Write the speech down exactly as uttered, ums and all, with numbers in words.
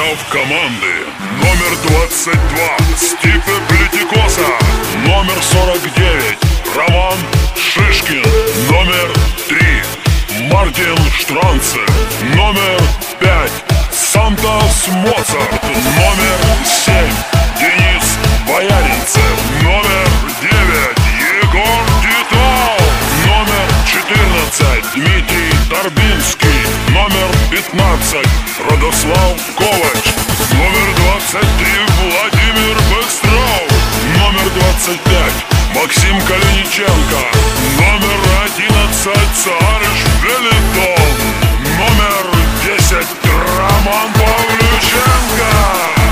состав команды: номер двадцать два Стифе Плетикоса, номер сорок девять Роман Шишкин, номер три Мартин Штранцель, номер пять Сантос Моцарт, номер семь Денис Бояринцев, номер девять Егор Титов, номер четырнадцать Дмитрий Торбинский, номер пятнадцать Радослав Ковач, номер двадцать три Владимир Быстров, номер двадцать пять Максим Калиниченко, номер одиннадцать Цариш Велитон, номер десять Роман Павлюченко.